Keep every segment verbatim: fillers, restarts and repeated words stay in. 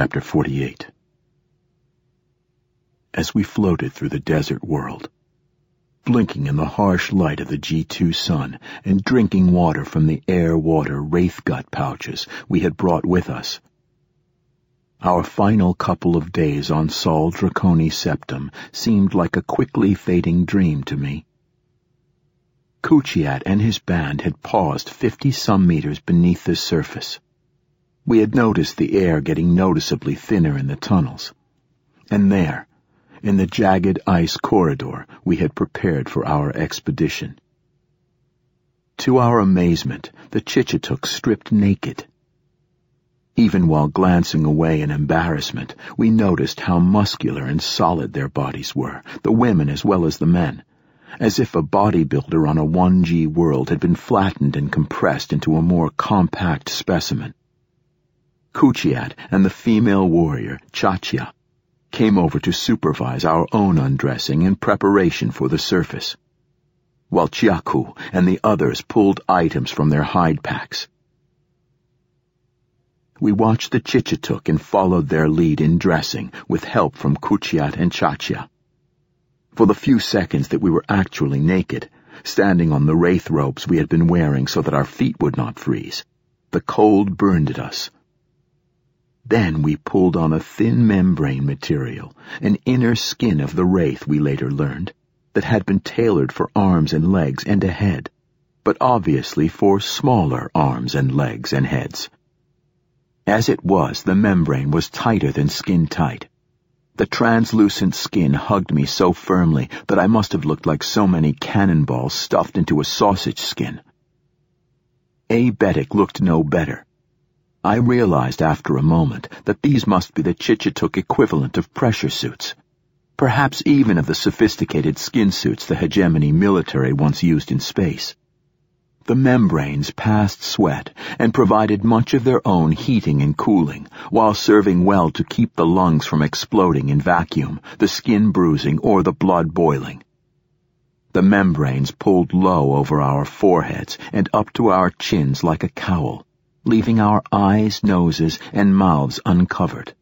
Chapter forty-eight. As we floated through the desert world, blinking in the harsh light of the G two sun and drinking water from the air-water wraith-gut pouches we had brought with us, our final couple of days on Sol Draconi Septum seemed like a quickly fading dream to me. Kuchiat and his band had paused fifty-some meters beneath the surface. We had noticed the air getting noticeably thinner in the tunnels, and there, in the jagged ice corridor, we had prepared for our expedition. To our amazement, the Chichituk stripped naked. Even while glancing away in embarrassment, we noticed how muscular and solid their bodies were, the women as well as the men, as if a bodybuilder on a one G world had been flattened and compressed into a more compact specimen. Kuchiat and the female warrior, Chachia, came over to supervise our own undressing in preparation for the surface, while Chiaku and the others pulled items from their hide packs. We watched the Chichituk and followed their lead in dressing, with help from Kuchiat and Chachia. For the few seconds that we were actually naked, standing on the wraith ropes we had been wearing so that our feet would not freeze, the cold burned at us. Then we pulled on a thin membrane material, an inner skin of the wraith, we later learned, that had been tailored for arms and legs and a head, but obviously for smaller arms and legs and heads. As it was, the membrane was tighter than skin tight. The translucent skin hugged me so firmly that I must have looked like so many cannonballs stuffed into a sausage skin. Abetic looked no better. I realized after a moment that these must be the Chichituk equivalent of pressure suits, perhaps even of the sophisticated skin suits the hegemony military once used in space. The membranes passed sweat and provided much of their own heating and cooling, while serving well to keep the lungs from exploding in vacuum, the skin bruising, or the blood boiling. The membranes pulled low over our foreheads and up to our chins like a cowl, leaving our eyes, noses, and mouths uncovered.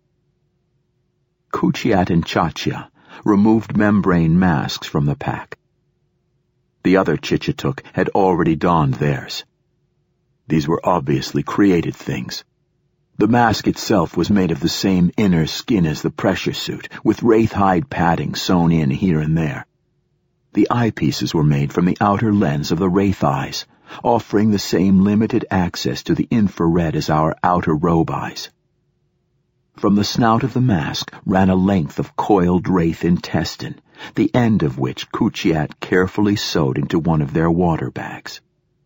Kuchiat and Chachia removed membrane masks from the pack. The other Chichituk had already donned theirs. These were obviously created things. The mask itself was made of the same inner skin as the pressure suit, with wraith hide padding sewn in here and there. The eyepieces were made from the outer lens of the wraith eyes, offering the same limited access to the infrared as our outer robe eyes. From the snout of the mask ran a length of coiled wraith intestine, the end of which Kuchiat carefully sewed into one of their water bags.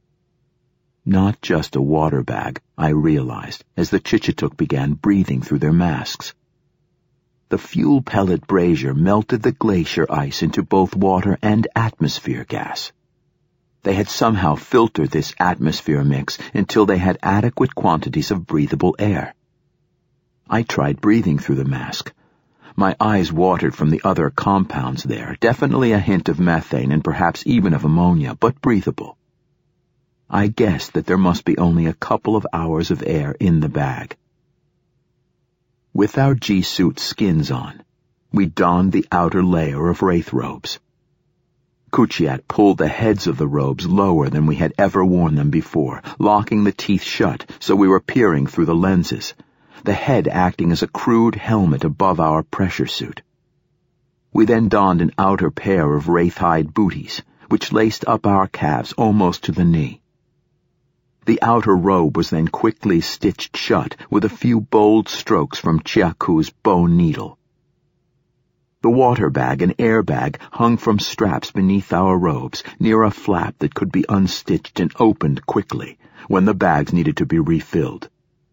Not just a water bag, I realized, as the Chichituk began breathing through their masks. The fuel pellet brazier melted the glacier ice into both water and atmosphere gas. They had somehow filtered this atmosphere mix until they had adequate quantities of breathable air. I tried breathing through the mask. My eyes watered from the other compounds there, definitely a hint of methane and perhaps even of ammonia, but breathable. I guessed that there must be only a couple of hours of air in the bag. With our G-suit skins on, we donned the outer layer of wraith robes. Kuchiat pulled the heads of the robes lower than we had ever worn them before, locking the teeth shut so we were peering through the lenses, the head acting as a crude helmet above our pressure suit. We then donned an outer pair of wraith-hide booties, which laced up our calves almost to the knee. The outer robe was then quickly stitched shut with a few bold strokes from Chiaku's bone needle. The water bag and air bag hung from straps beneath our robes, near a flap that could be unstitched and opened quickly when the bags needed to be refilled.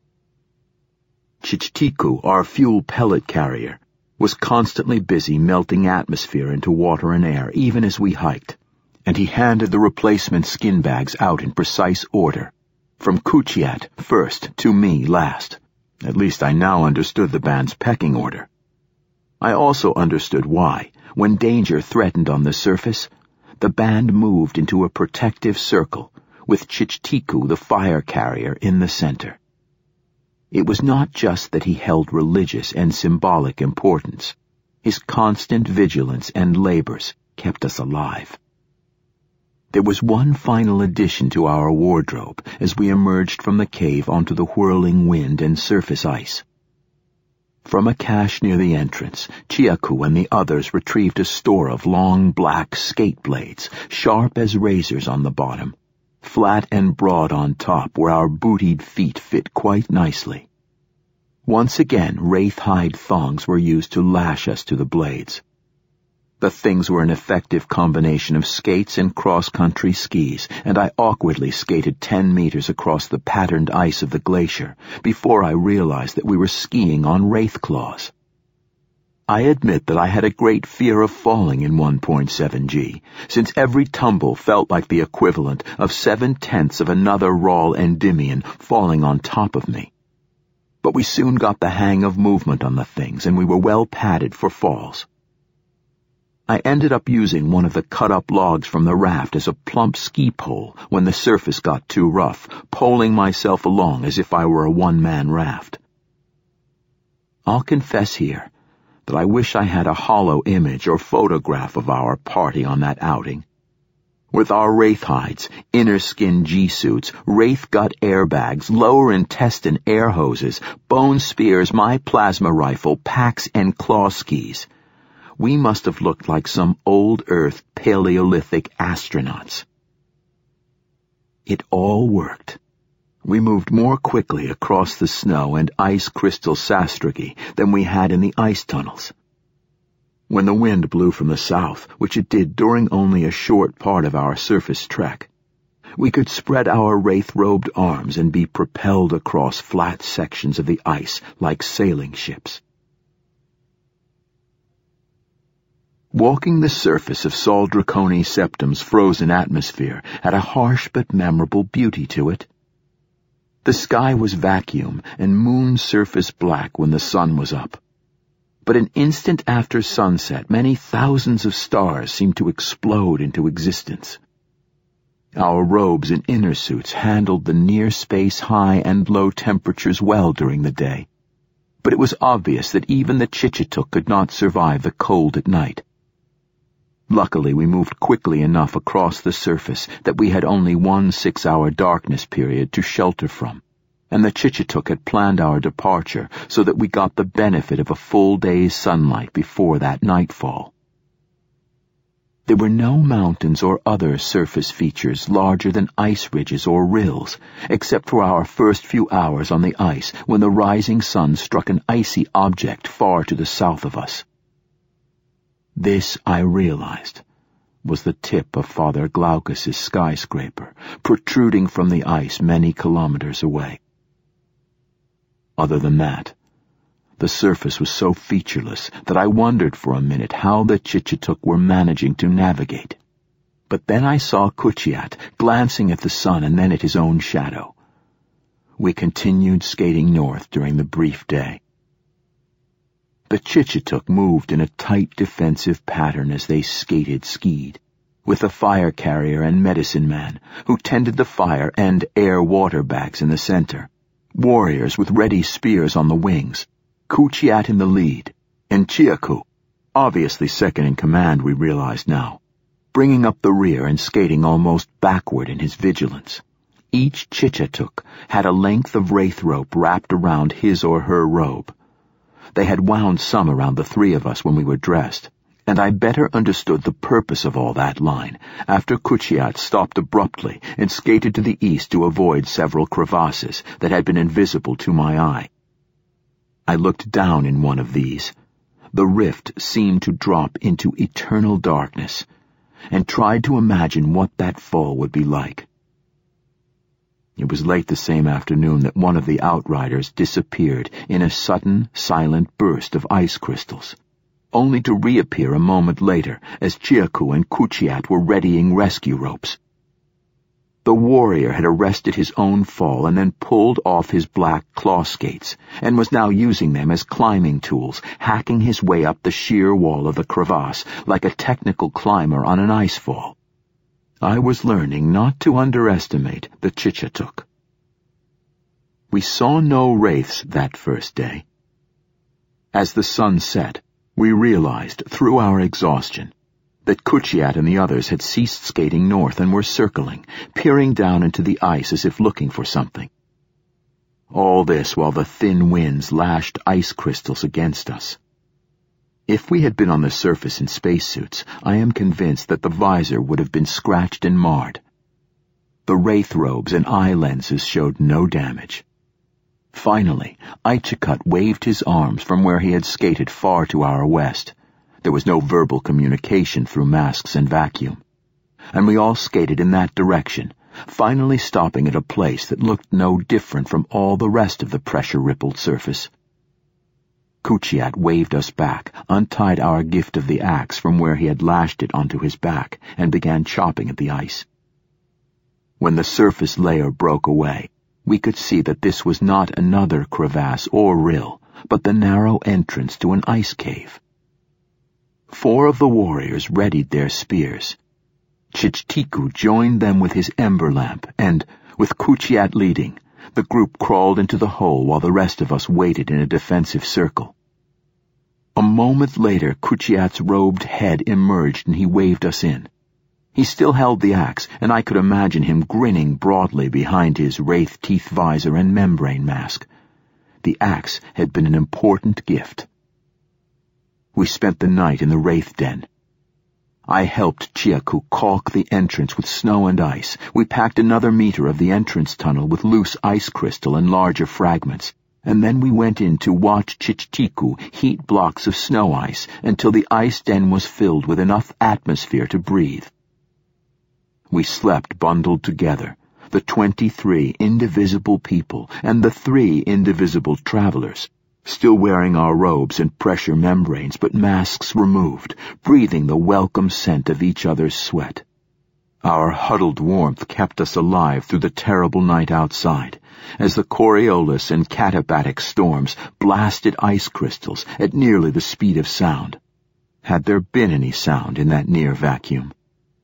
Chichtiku, our fuel pellet carrier, was constantly busy melting atmosphere into water and air even as we hiked, and he handed the replacement skin bags out in precise order, from Kuchiat first to me last. At least I now understood the band's pecking order. I also understood why, when danger threatened on the surface, the band moved into a protective circle, with Chichtiku, the fire carrier, in the center. It was not just that he held religious and symbolic importance. His constant vigilance and labors kept us alive. There was one final addition to our wardrobe as we emerged from the cave onto the whirling wind and surface ice. From a cache near the entrance, Chiaku and the others retrieved a store of long black skate blades, sharp as razors on the bottom, flat and broad on top where our bootied feet fit quite nicely. Once again, wraith-hide thongs were used to lash us to the blades. The things were an effective combination of skates and cross-country skis, and I awkwardly skated ten meters across the patterned ice of the glacier before I realized that we were skiing on wraith claws. I admit that I had a great fear of falling in one point seven G, since every tumble felt like the equivalent of seven-tenths of another Rawl Endymion falling on top of me. But we soon got the hang of movement on the things, and we were well padded for falls. I ended up using one of the cut-up logs from the raft as a plump ski pole when the surface got too rough, poling myself along as if I were a one-man raft. I'll confess here that I wish I had a hollow image or photograph of our party on that outing. With our wraith hides, inner skin G-suits, wraith gut airbags, lower intestine air hoses, bone spears, my plasma rifle, packs, and claw skis, we must have looked like some old Earth Paleolithic astronauts. It all worked. We moved more quickly across the snow and ice crystal sastrugi than we had in the ice tunnels. When the wind blew from the south, which it did during only a short part of our surface trek, we could spread our wraith-robed arms and be propelled across flat sections of the ice like sailing ships. Walking the surface of Sol Draconi Septum's frozen atmosphere had a harsh but memorable beauty to it. The sky was vacuum and moon surface black when the sun was up. But an instant after sunset, many thousands of stars seemed to explode into existence. Our robes and inner suits handled the near-space high and low temperatures well during the day, but it was obvious that even the Chichituk could not survive the cold at night. Luckily, we moved quickly enough across the surface that we had only one six-hour darkness period to shelter from, and the Chichituk had planned our departure so that we got the benefit of a full day's sunlight before that nightfall. There were no mountains or other surface features larger than ice ridges or rills, except for our first few hours on the ice when the rising sun struck an icy object far to the south of us. This, I realized, was the tip of Father Glaucus's skyscraper, protruding from the ice many kilometers away. Other than that, the surface was so featureless that I wondered for a minute how the Chichituk were managing to navigate. But then I saw Kuchiat glancing at the sun and then at his own shadow. We continued skating north during the brief day. The Chichituk moved in a tight defensive pattern as they skated skied, with a fire carrier and medicine man who tended the fire and air-water bags in the center, warriors with ready spears on the wings, Kuchiat in the lead, and Chiaku, obviously second in command we realized now, bringing up the rear and skating almost backward in his vigilance. Each Chichituk had a length of wraith rope wrapped around his or her robe. They had wound some around the three of us when we were dressed, and I better understood the purpose of all that line after Kuchiat stopped abruptly and skated to the east to avoid several crevasses that had been invisible to my eye. I looked down in one of these. The rift seemed to drop into eternal darkness, and tried to imagine what that fall would be like. It was late the same afternoon that one of the outriders disappeared in a sudden, silent burst of ice crystals, only to reappear a moment later as Chiaku and Kuchiat were readying rescue ropes. The warrior had arrested his own fall and then pulled off his black claw skates, and was now using them as climbing tools, hacking his way up the sheer wall of the crevasse like a technical climber on an ice fall. I was learning not to underestimate the Chichituk. We saw no wraiths that first day. As the sun set, we realized, through our exhaustion, that Kuchiat and the others had ceased skating north and were circling, peering down into the ice as if looking for something. All this while the thin winds lashed ice crystals against us. If we had been on the surface in spacesuits, I am convinced that the visor would have been scratched and marred. The wraith robes and eye lenses showed no damage. Finally, Aichikut waved his arms from where he had skated far to our west. There was no verbal communication through masks and vacuum. And we all skated in that direction, finally stopping at a place that looked no different from all the rest of the pressure-rippled surface. Kuchiat waved us back, untied our gift of the axe from where he had lashed it onto his back, and began chopping at the ice. When the surface layer broke away, we could see that this was not another crevasse or rill, but the narrow entrance to an ice cave. Four of the warriors readied their spears. Chichtiku joined them with his ember lamp, and, with Kuchiat leading, the group crawled into the hole while the rest of us waited in a defensive circle. A moment later, Kuchiat's robed head emerged and he waved us in. He still held the axe, and I could imagine him grinning broadly behind his wraith teeth visor and membrane mask. The axe had been an important gift. We spent the night in the wraith den. I helped Chiaku caulk the entrance with snow and ice. We packed another meter of the entrance tunnel with loose ice crystal and larger fragments, and then we went in to watch Chichtiku heat blocks of snow ice until the ice den was filled with enough atmosphere to breathe. We slept bundled together, the twenty-three indivisible people and the three indivisible travelers, still wearing our robes and pressure membranes but masks removed, breathing the welcome scent of each other's sweat. Our huddled warmth kept us alive through the terrible night outside, as the Coriolis and Katabatic storms blasted ice crystals at nearly the speed of sound. Had there been any sound in that near vacuum?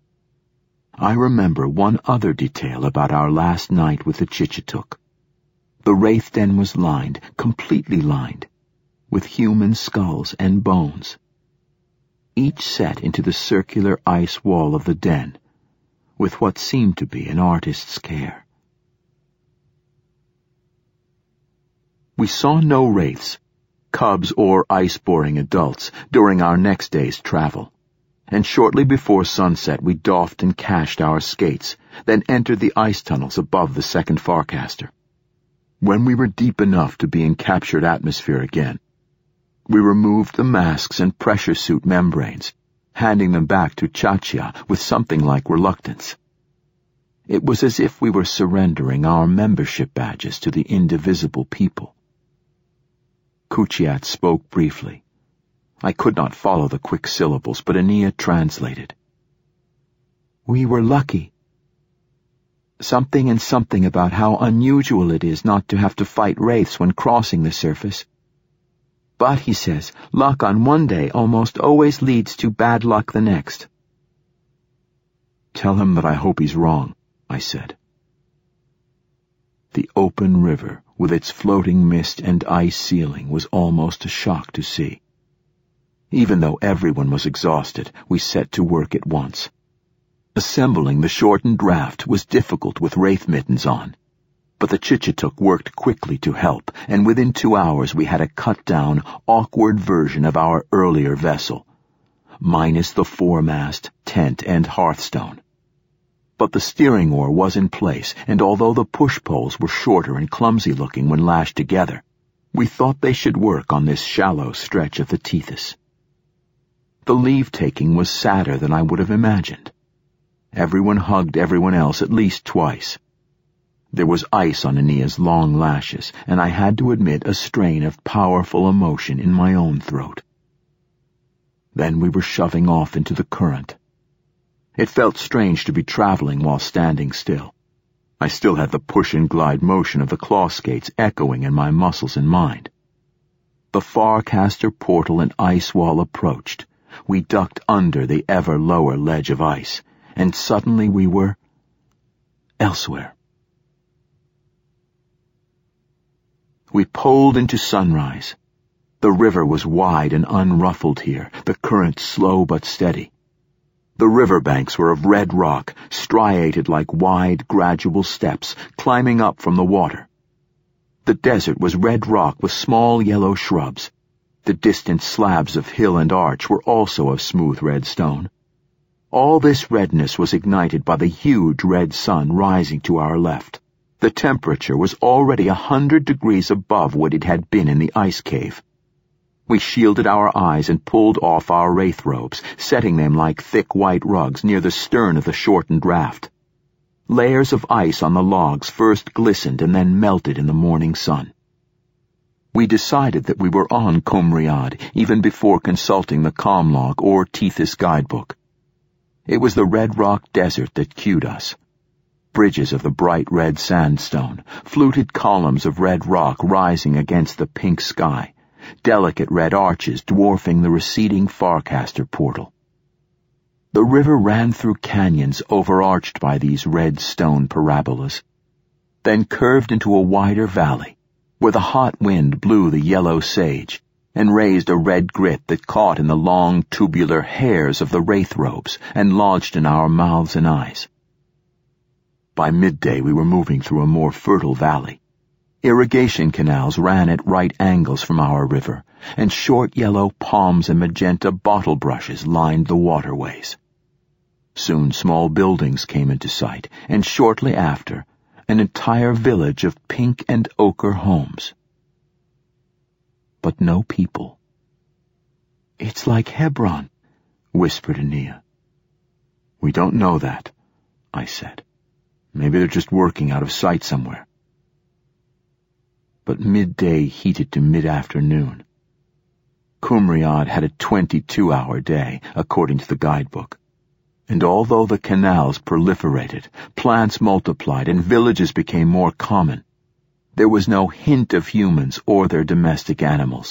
I remember one other detail about our last night with the Chichituk. The wraith den was lined, completely lined, with human skulls and bones, each set into the circular ice wall of the den, with what seemed to be an artist's care. We saw no wraiths, cubs or ice-boring adults, during our next day's travel, and shortly before sunset we doffed and cached our skates, then entered the ice tunnels above the second Farcaster. When we were deep enough to be in captured atmosphere again, we removed the masks and pressure suit membranes, handing them back to Chachia with something like reluctance. It was as if we were surrendering our membership badges to the indivisible people. Kuchiat spoke briefly. I could not follow the quick syllables, but Ania translated. We were lucky. Something and something about how unusual it is not to have to fight wraiths when crossing the surface. But, he says, luck on one day almost always leads to bad luck the next. Tell him that I hope he's wrong, I said. The open river, with its floating mist and ice ceiling, was almost a shock to see. Even though everyone was exhausted, we set to work at once. Assembling the shortened raft was difficult with wraith mittens on, but the Chichituk worked quickly to help, and within two hours we had a cut-down, awkward version of our earlier vessel, minus the foremast, tent, and hearthstone. But the steering oar was in place, and although the push-poles were shorter and clumsy-looking when lashed together, we thought they should work on this shallow stretch of the Tethys. The leave-taking was sadder than I would have imagined. Everyone hugged everyone else at least twice. There was ice on Ania's long lashes, and I had to admit a strain of powerful emotion in my own throat. Then we were shoving off into the current. It felt strange to be traveling while standing still. I still had the push-and-glide motion of the claw skates echoing in my muscles and mind. The Farcaster portal and ice wall approached. We ducked under the ever lower ledge of ice, and suddenly we were elsewhere. We poled into sunrise. The river was wide and unruffled here, the current slow but steady. The riverbanks were of red rock, striated like wide, gradual steps, climbing up from the water. The desert was red rock with small yellow shrubs. The distant slabs of hill and arch were also of smooth red stone. All this redness was ignited by the huge red sun rising to our left. The temperature was already a hundred degrees above what it had been in the ice cave. We shielded our eyes and pulled off our wraith robes, setting them like thick white rugs near the stern of the shortened raft. Layers of ice on the logs first glistened and then melted in the morning sun. We decided that we were on Cumriad even before consulting the Comlog or Tethys guidebook. It was the red rock desert that cued us. Bridges of the bright red sandstone, fluted columns of red rock rising against the pink sky, delicate red arches dwarfing the receding Farcaster portal. The river ran through canyons overarched by these red stone parabolas, then curved into a wider valley, where the hot wind blew the yellow sage and raised a red grit that caught in the long tubular hairs of the wraith robes and lodged in our mouths and eyes. By midday we were moving through a more fertile valley. Irrigation canals ran at right angles from our river, and short yellow palms and magenta bottle brushes lined the waterways. Soon small buildings came into sight, and shortly after, an entire village of pink and ochre homes. But no people. "It's like Hebron," whispered Ania. "We don't know that," I said. "Maybe they're just working out of sight somewhere." But midday heated to mid-afternoon. Cumriad had a twenty-two hour day, according to the guidebook. And although the canals proliferated, plants multiplied, and villages became more common, there was no hint of humans or their domestic animals.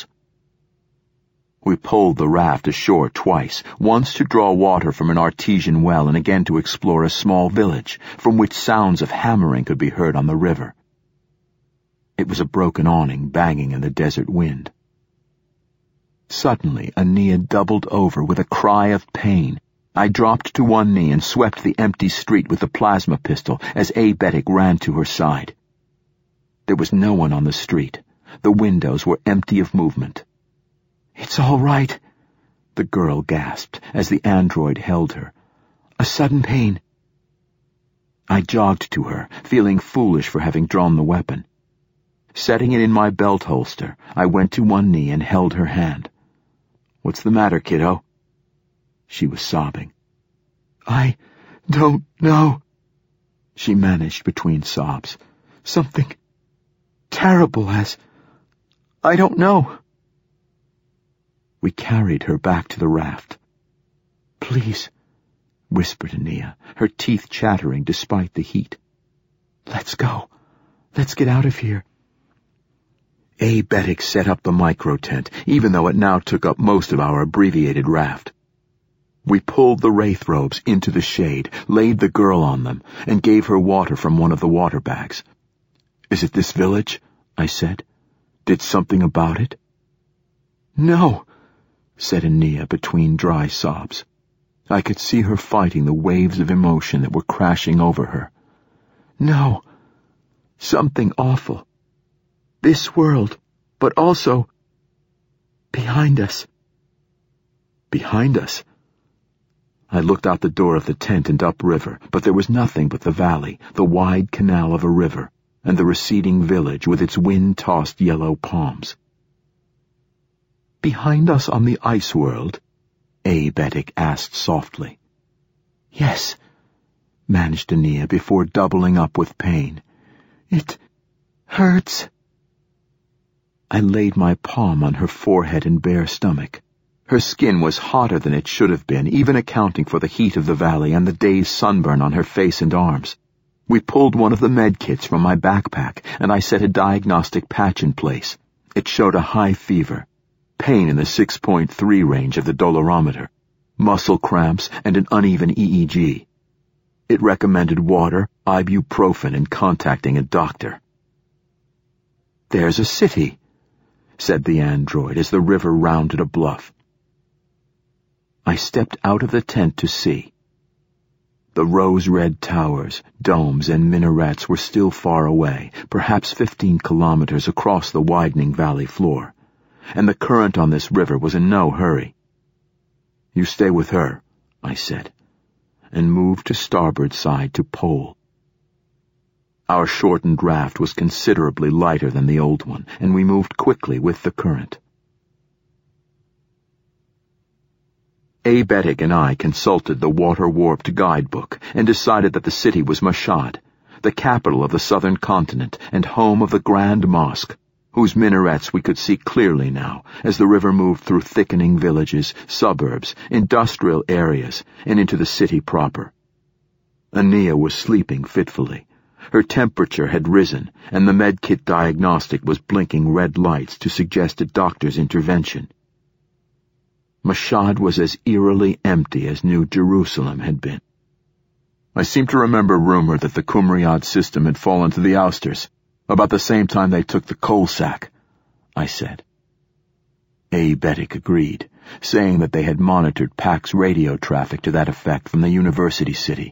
We pulled the raft ashore twice, once to draw water from an artesian well and again to explore a small village, from which sounds of hammering could be heard on the river. It was a broken awning banging in the desert wind. Suddenly, Ania doubled over with a cry of pain. I dropped to one knee and swept the empty street with the plasma pistol as Abetic ran to her side. There was no one on the street. The windows were empty of movement. "It's all right," the girl gasped as the android held her. "A sudden pain." I jogged to her, feeling foolish for having drawn the weapon. Setting it in my belt holster, I went to one knee and held her hand. "What's the matter, kiddo?" She was sobbing. "I don't know," she managed between sobs. "Something terrible has... I don't know." We carried her back to the raft. "Please," whispered Ania, her teeth chattering despite the heat. "Let's go. Let's get out of here." Abetic set up the micro-tent, even though it now took up most of our abbreviated raft. We pulled the wraith robes into the shade, laid the girl on them, and gave her water from one of the water bags. "Is it this village?" I said. "Did something about it?" "No," said Ania between dry sobs. I could see her fighting the waves of emotion that were crashing over her. "No. Something awful. This world, but also behind us." "Behind us?" I looked out the door of the tent and upriver, but there was nothing but the valley, the wide canal of a river, and the receding village with its wind-tossed yellow palms. "Behind us on the ice world?" Abetic asked softly. "Yes," managed Ania before doubling up with pain. "It hurts." I laid my palm on her forehead and bare stomach. Her skin was hotter than it should have been, even accounting for the heat of the valley and the day's sunburn on her face and arms. We pulled one of the med kits from my backpack, and I set a diagnostic patch in place. It showed a high fever, pain in the six point three range of the dolorometer, muscle cramps, and an uneven E E G. It recommended water, ibuprofen, and contacting a doctor. "There's a city," said the android as the river rounded a bluff. I stepped out of the tent to see. The rose-red towers, domes, and minarets were still far away, perhaps fifteen kilometers across the widening valley floor, and the current on this river was in no hurry. "You stay with her," I said, and moved to starboard side to pole. Our shortened raft was considerably lighter than the old one, and we moved quickly with the current. Abetic and I consulted the water-warped guidebook and decided that the city was Mashhad, the capital of the southern continent and home of the Grand Mosque, whose minarets we could see clearly now as the river moved through thickening villages, suburbs, industrial areas, and into the city proper. Ania was sleeping fitfully. Her temperature had risen, and the medkit diagnostic was blinking red lights to suggest a doctor's intervention. Mashhad was as eerily empty as New Jerusalem had been. I seem to remember rumor that the Qumriyad system had fallen to the ousters, about the same time they took the coal sack, I said. Abetic agreed, saying that they had monitored Pax radio traffic to that effect from the university city.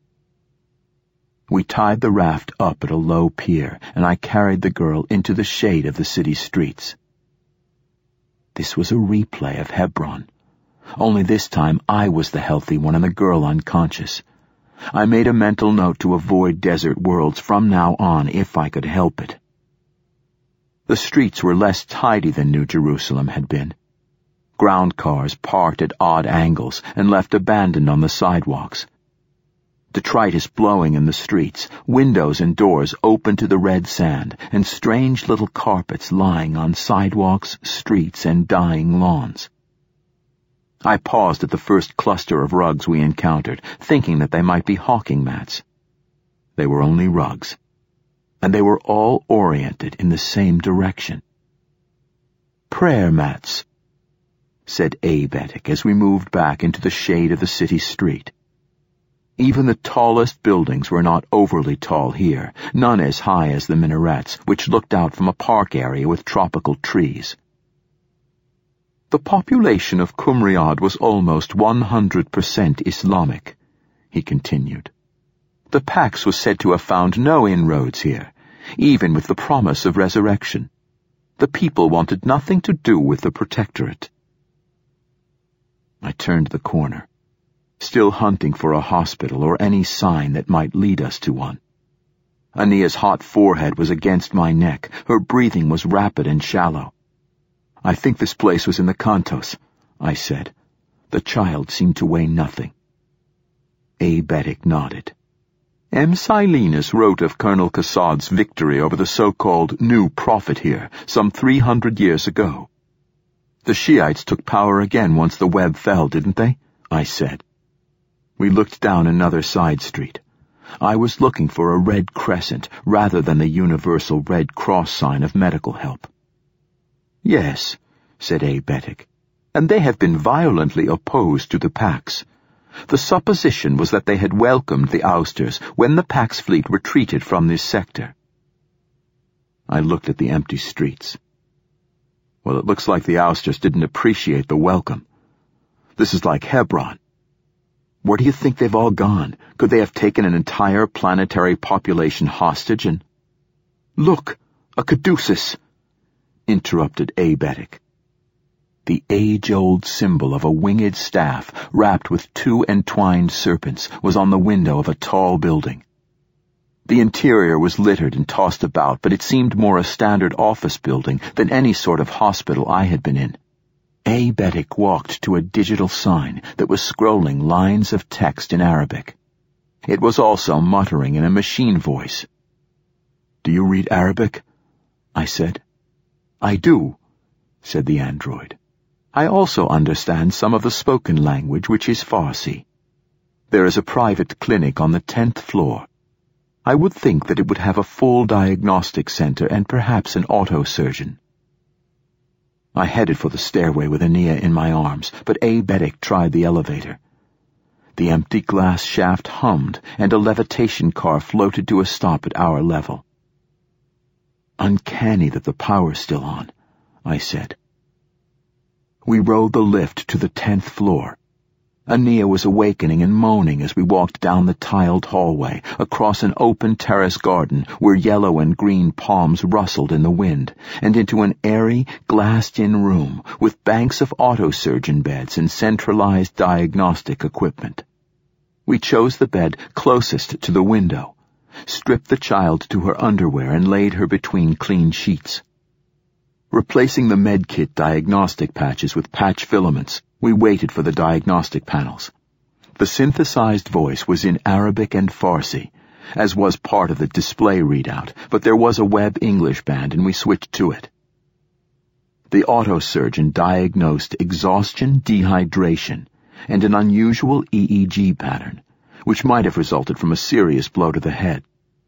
We tied the raft up at a low pier, and I carried the girl into the shade of the city streets. This was a replay of Hebron. Only this time I was the healthy one and the girl unconscious. I made a mental note to avoid desert worlds from now on if I could help it. The streets were less tidy than New Jerusalem had been. Ground cars parked at odd angles and left abandoned on the sidewalks. Detritus blowing in the streets, windows and doors open to the red sand, and strange little carpets lying on sidewalks, streets, and dying lawns. I paused at the first cluster of rugs we encountered, thinking that they might be hawking mats. They were only rugs, and they were all oriented in the same direction. "Prayer mats," said Abetic as we moved back into the shade of the city street. Even the tallest buildings were not overly tall here, none as high as the minarets, which looked out from a park area with tropical trees. The population of Qumriyad was almost one hundred percent Islamic, he continued. The Pax was said to have found no inroads here, even with the promise of resurrection. The people wanted nothing to do with the protectorate. I turned the corner, still hunting for a hospital or any sign that might lead us to one. Ania's hot forehead was against my neck. Her breathing was rapid and shallow. "I think this place was in the Kantos," I said. The child seemed to weigh nothing. Abetic nodded. M. Silenus wrote of Colonel Kassad's victory over the so-called New Prophet here some three hundred years ago. The Shiites took power again once the web fell, didn't they? I said. We looked down another side street. I was looking for a red crescent rather than the universal Red Cross sign of medical help. "Yes," said Abetic, "and they have been violently opposed to the Pax. The supposition was that they had welcomed the ousters when the Pax fleet retreated from this sector." I looked at the empty streets. Well, it looks like the ousters didn't appreciate the welcome. This is like Hebron. Where do you think they've all gone? Could they have taken an entire planetary population hostage and— "Look, a caduceus," interrupted Abetic. The age-old symbol of a winged staff wrapped with two entwined serpents was on the window of a tall building. The interior was littered and tossed about, but it seemed more a standard office building than any sort of hospital I had been in. Abetic walked to a digital sign that was scrolling lines of text in Arabic. It was also muttering in a machine voice. "Do you read Arabic?" I said. "I do," said the android. "I also understand some of the spoken language, which is Farsi. There is a private clinic on the tenth floor. I would think that it would have a full diagnostic center and perhaps an auto-surgeon." I headed for the stairway with Ania in my arms, but Abetic tried the elevator. The empty glass shaft hummed, and a levitation car floated to a stop at our level. Uncanny that the power's still on, I said. We rode the lift to the tenth floor. Ania was awakening and moaning as we walked down the tiled hallway, across an open terrace garden where yellow and green palms rustled in the wind, and into an airy, glassed-in room with banks of autosurgeon beds and centralized diagnostic equipment. We chose the bed closest to the window, stripped the child to her underwear and laid her between clean sheets. Replacing the medkit diagnostic patches with patch filaments, we waited for the diagnostic panels. The synthesized voice was in Arabic and Farsi, as was part of the display readout, but there was a web English band and we switched to it. The autosurgeon diagnosed exhaustion, dehydration, and an unusual E E G pattern, which might have resulted from a serious blow to the head.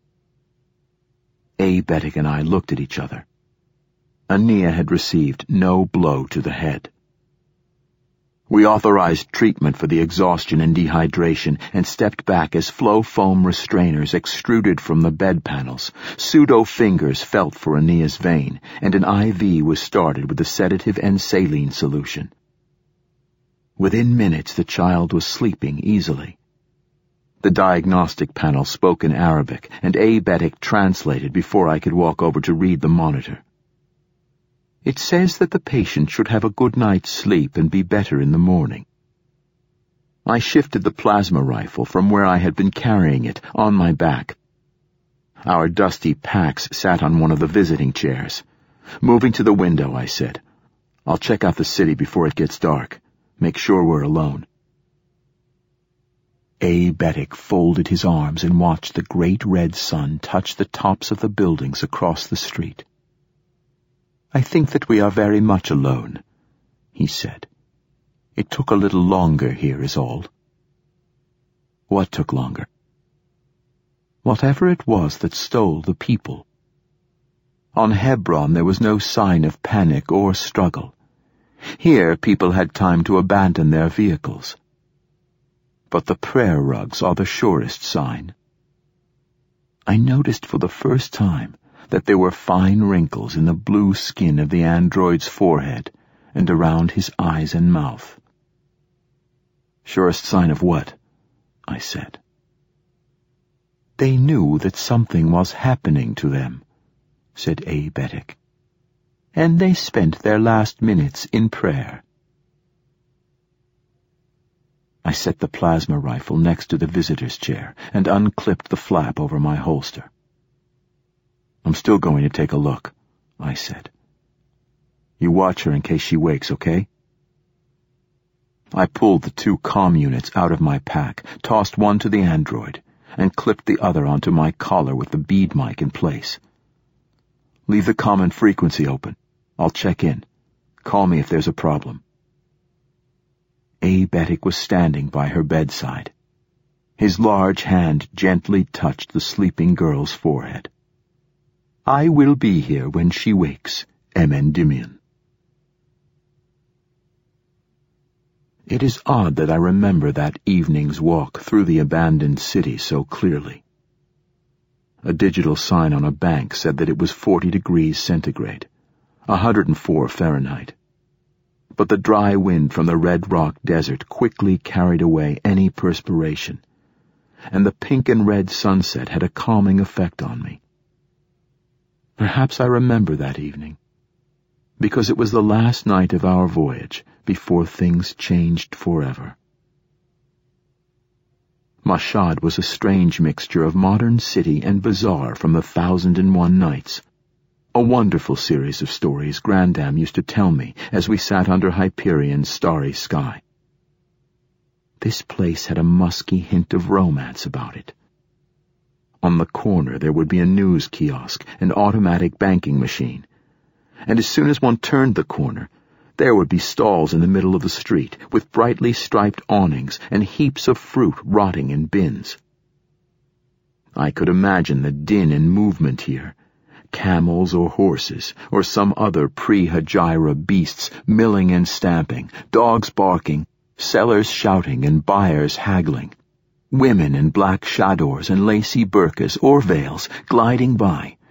Aebetic and I looked at each other. Ania had received no blow to the head. We authorized treatment for the exhaustion and dehydration and stepped back as flow foam restrainers extruded from the bed panels. Pseudo-fingers felt for Ania's vein, and an I V was started with the sedative and saline solution. Within minutes, the child was sleeping easily. The diagnostic panel spoke in Arabic, and Aebetic translated before I could walk over to read the monitor. It says that the patient should have a good night's sleep and be better in the morning. I shifted the plasma rifle from where I had been carrying it on my back. Our dusty packs sat on one of the visiting chairs. Moving to the window, I said, "I'll check out the city before it gets dark. Make sure we're alone." Aebetic folded his arms and watched the great red sun touch the tops of the buildings across the street. "I think that we are very much alone," he said. "It took a little longer here is all." What took longer? Whatever it was that stole the people. On Hebron there was no sign of panic or struggle. Here people had time to abandon their vehicles. But the prayer rugs are the surest sign. I noticed for the first time that there were fine wrinkles in the blue skin of the android's forehead and around his eyes and mouth. "Surest sign of what?" I said. "They knew that something was happening to them," said Aebetic, "and they spent their last minutes in prayer." I set the plasma rifle next to the visitor's chair and unclipped the flap over my holster. "I'm still going to take a look," I said. "You watch her in case she wakes, okay?" I pulled the two comm units out of my pack, tossed one to the android, and clipped the other onto my collar with the bead mic in place. "Leave the common frequency open. I'll check in. Call me if there's a problem." Aebetic was standing by her bedside. His large hand gently touched the sleeping girl's forehead. "I will be here when she wakes, Emendimion." It is odd that I remember that evening's walk through the abandoned city so clearly. A digital sign on a bank said that it was forty degrees centigrade, one hundred four Fahrenheit. But the dry wind from the Red Rock Desert quickly carried away any perspiration, and the pink and red sunset had a calming effect on me. Perhaps I remember that evening, because it was the last night of our voyage before things changed forever. Mashhad was a strange mixture of modern city and bazaar from the Thousand and One Nights, a wonderful series of stories Grandam used to tell me as we sat under Hyperion's starry sky. This place had a musky hint of romance about it. On the corner there would be a news kiosk, an automatic banking machine, and as soon as one turned the corner, there would be stalls in the middle of the street with brightly striped awnings and heaps of fruit rotting in bins. I could imagine the din and movement here, camels or horses or some other pre-Hijra beasts milling and stamping, dogs barking, sellers shouting and buyers haggling. Women in black chadors and lacy burqas or veils gliding by,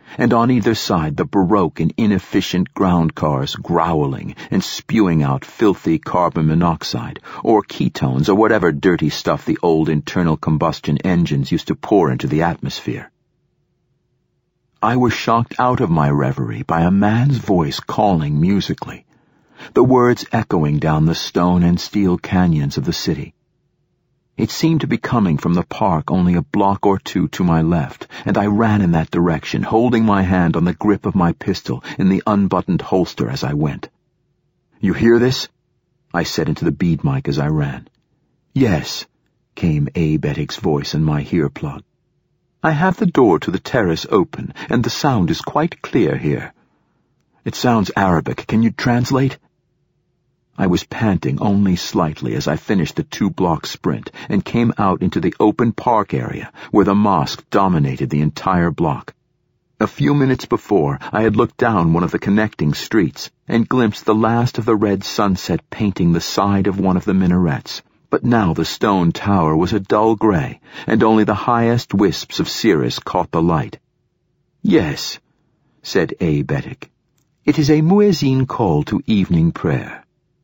and on either side the baroque and inefficient ground cars growling and spewing out filthy carbon monoxide, or ketones, or whatever dirty stuff the old internal combustion engines used to pour into the atmosphere. I was shocked out of my reverie by a man's voice calling musically, the words echoing down the stone and steel canyons of the city. It seemed to be coming from the park only a block or two to my left, and I ran in that direction, holding my hand on the grip of my pistol in the unbuttoned holster as I went. "You hear this?" I said into the bead mic as I ran. "Yes," came Abe Ettick's voice in my earplug. "I have the door to the terrace open, and the sound is quite clear here. It sounds Arabic. Can you translate?" I was panting only slightly as I finished the two-block sprint and came out into the open park area where the mosque dominated the entire block. A few minutes before, I had looked down one of the connecting streets and glimpsed the last of the red sunset painting the side of one of the minarets, but now the stone tower was a dull gray, and only the highest wisps of cirrus caught the light. "Yes," said Abe Ettick. "It is a muezzin call to evening prayer."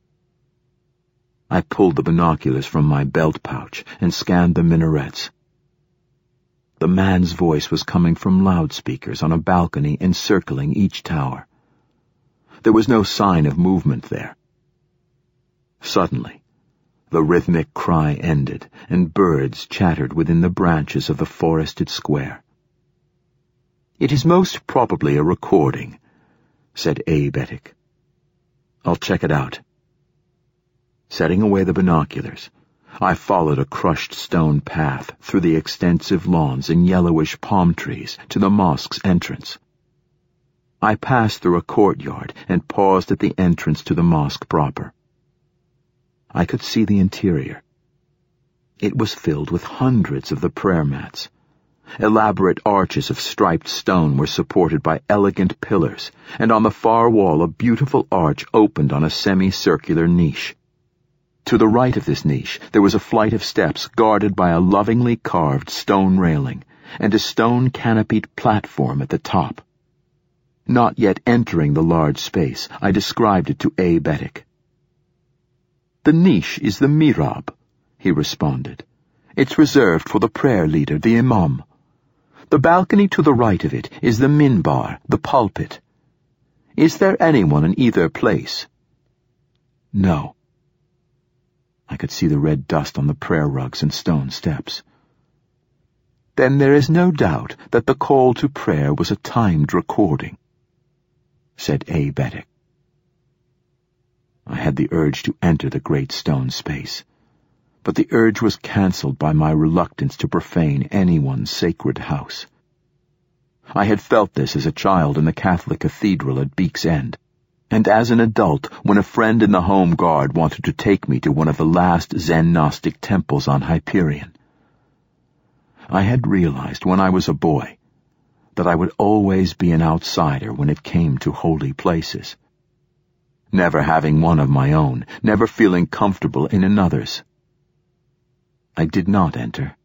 I pulled the binoculars from my belt pouch and scanned the minarets. The man's voice was coming from loudspeakers on a balcony encircling each tower. There was no sign of movement there. Suddenly, the rhythmic cry ended, and birds chattered within the branches of the forested square. "It is most probably a recording," said Abe Ettick. "I'll check it out." Setting away the binoculars, I followed a crushed stone path through the extensive lawns and yellowish palm trees to the mosque's entrance. I passed through a courtyard and paused at the entrance to the mosque proper. I could see the interior. It was filled with hundreds of the prayer mats. Elaborate arches of striped stone were supported by elegant pillars, and on the far wall a beautiful arch opened on a semicircular niche. To the right of this niche there was a flight of steps guarded by a lovingly carved stone railing and a stone canopied platform at the top. Not yet entering the large space, I described it to Abe Ettick. "The niche is the mihrab," he responded. "It's reserved for the prayer leader, the imam. The balcony to the right of it is the minbar, the pulpit. Is there anyone in either place?" "No." I could see the red dust on the prayer rugs and stone steps. "Then there is no doubt that the call to prayer was a timed recording," said Abe Ettick. I had the urge to enter the great stone space, but the urge was cancelled by my reluctance to profane anyone's sacred house. I had felt this as a child in the Catholic cathedral at Beek's End, and as an adult when a friend in the Home Guard wanted to take me to one of the last Zen Gnostic temples on Hyperion. I had realized when I was a boy that I would always be an outsider when it came to holy places, never having one of my own, never feeling comfortable in another's. I did not enter.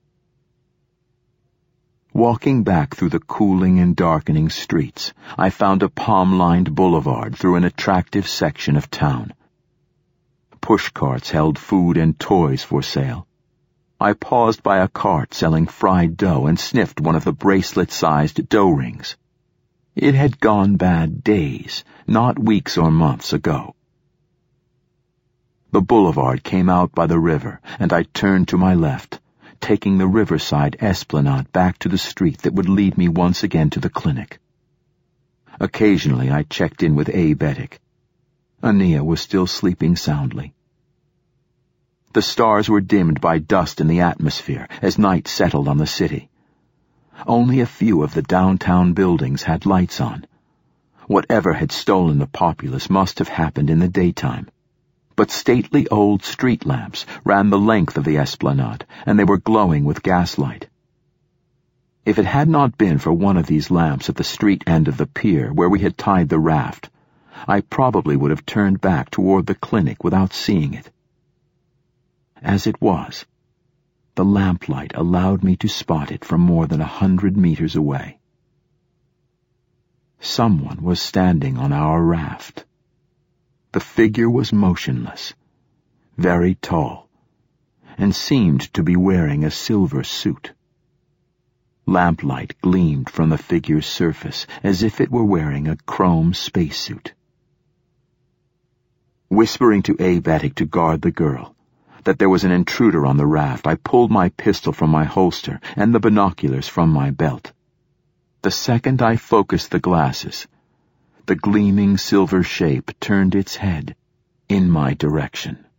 Walking back through the cooling and darkening streets, I found a palm-lined boulevard through an attractive section of town. Pushcarts held food and toys for sale. I paused by a cart selling fried dough and sniffed one of the bracelet-sized dough rings. It had gone bad days, not weeks or months ago. The boulevard came out by the river, and I turned to my left, taking the riverside esplanade back to the street that would lead me once again to the clinic. Occasionally I checked in with Abe Ettick. Ania was still sleeping soundly. The stars were dimmed by dust in the atmosphere as night settled on the city. Only a few of the downtown buildings had lights on. Whatever had stolen the populace must have happened in the daytime. But stately old street lamps ran the length of the esplanade, and they were glowing with gaslight. If it had not been for one of these lamps at the street end of the pier where we had tied the raft, I probably would have turned back toward the clinic without seeing it. As it was, the lamplight allowed me to spot it from more than a hundred meters away. Someone was standing on our raft. The figure was motionless, very tall, and seemed to be wearing a silver suit. Lamplight gleamed from the figure's surface as if it were wearing a chrome spacesuit. Whispering to Abatic to guard the girl, that there was an intruder on the raft, I pulled my pistol from my holster and the binoculars from my belt. The second I focused the glasses, the gleaming silver shape turned its head in my direction.